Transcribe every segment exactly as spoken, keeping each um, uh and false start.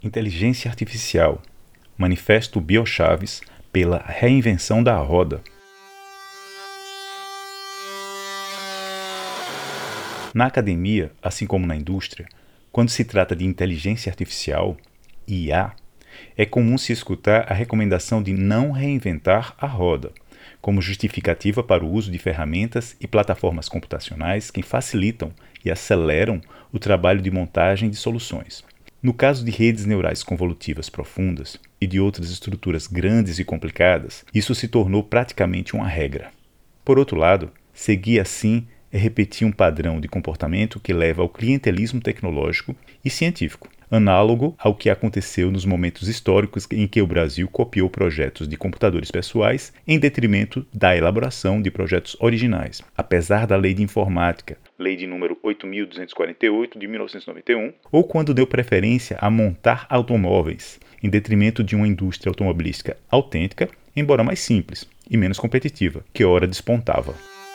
Inteligência Artificial, Manifesto Biochaves pela Reinvenção da Roda. Na academia, assim como na indústria, quando se trata de inteligência artificial, I A, é comum se escutar a recomendação de não reinventar a roda, como justificativa para o uso de ferramentas e plataformas computacionais que facilitam e aceleram o trabalho de montagem de soluções. No caso de redes neurais convolutivas profundas e de outras estruturas grandes e complicadas, isso se tornou praticamente uma regra. Por outro lado, seguir assim é repetir um padrão de comportamento que leva ao clientelismo tecnológico e científico, análogo ao que aconteceu nos momentos históricos em que o Brasil copiou projetos de computadores pessoais em detrimento da elaboração de projetos originais. Apesar da Lei de Informática, Lei de número oito mil duzentos e quarenta e oito, de mil novecentos e noventa e um, ou quando deu preferência a montar automóveis, em detrimento de uma indústria automobilística autêntica, embora mais simples e menos competitiva, que ora despontava.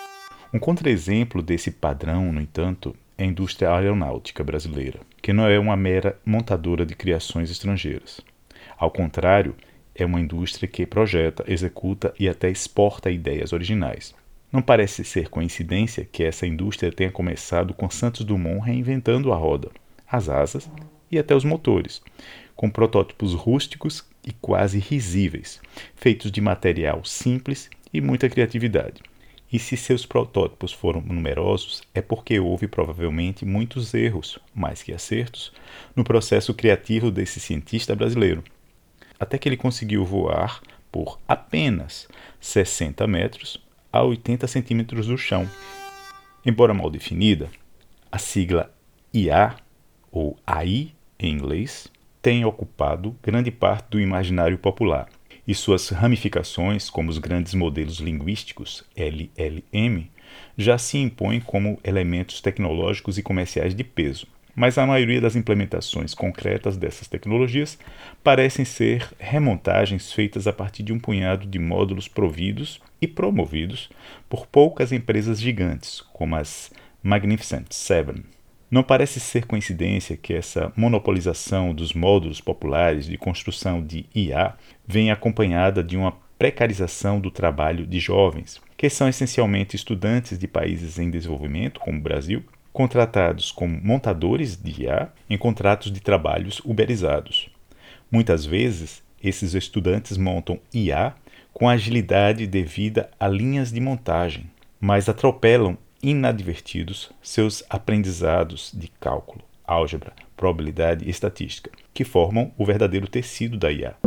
Um contra-exemplo desse padrão, no entanto, é a indústria aeronáutica brasileira, que não é uma mera montadora de criações estrangeiras. Ao contrário, é uma indústria que projeta, executa e até exporta ideias originais. Não parece ser coincidência que essa indústria tenha começado com Santos Dumont reinventando a roda, as asas e até os motores, com protótipos rústicos e quase risíveis, feitos de material simples e muita criatividade. E se seus protótipos foram numerosos, é porque houve provavelmente muitos erros, mais que acertos, no processo criativo desse cientista brasileiro. Até que ele conseguiu voar por apenas sessenta metros a oitenta centímetros do chão. Embora mal definida, a sigla I A, ou A I em inglês, tem ocupado grande parte do imaginário popular. E suas ramificações, como os grandes modelos linguísticos, L L M, já se impõem como elementos tecnológicos e comerciais de peso. Mas a maioria das implementações concretas dessas tecnologias parecem ser remontagens feitas a partir de um punhado de módulos providos e promovidos por poucas empresas gigantes, como as Magnificent Seven. Não parece ser coincidência que essa monopolização dos módulos populares de construção de I A venha acompanhada de uma precarização do trabalho de jovens, que são essencialmente estudantes de países em desenvolvimento, como o Brasil, contratados como montadores de I A em contratos de trabalhos uberizados. Muitas vezes, esses estudantes montam I A com agilidade devida a linhas de montagem, mas atropelam inadvertidos seus aprendizados de cálculo, álgebra, probabilidade e estatística, que formam o verdadeiro tecido da I A.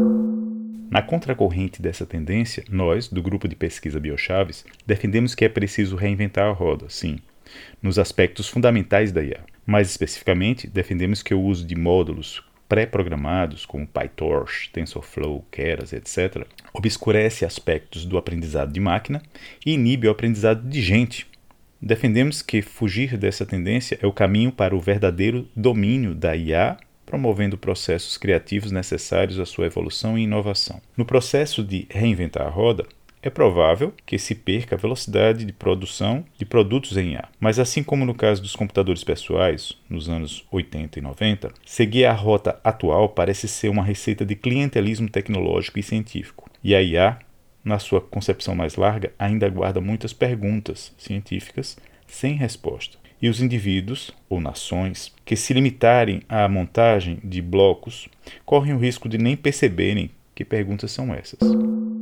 Na contracorrente dessa tendência, nós, do grupo de pesquisa Biochaves, defendemos que é preciso reinventar a roda, sim, nos aspectos fundamentais da I A. Mais especificamente, defendemos que o uso de módulos pré-programados, como PyTorch, TensorFlow, Keras, etcétera, obscurece aspectos do aprendizado de máquina e inibe o aprendizado de gente. Defendemos que fugir dessa tendência é o caminho para o verdadeiro domínio da I A, promovendo processos criativos necessários à sua evolução e inovação. No processo de reinventar a roda, é provável que se perca a velocidade de produção de produtos em I A. Mas assim como no caso dos computadores pessoais, nos anos oitenta e noventa, seguir a rota atual parece ser uma receita de clientelismo tecnológico e científico. E a I A, na sua concepção mais larga, ainda guarda muitas perguntas científicas sem resposta. E os indivíduos, ou nações, que se limitarem à montagem de blocos, correm o risco de nem perceberem que perguntas são essas.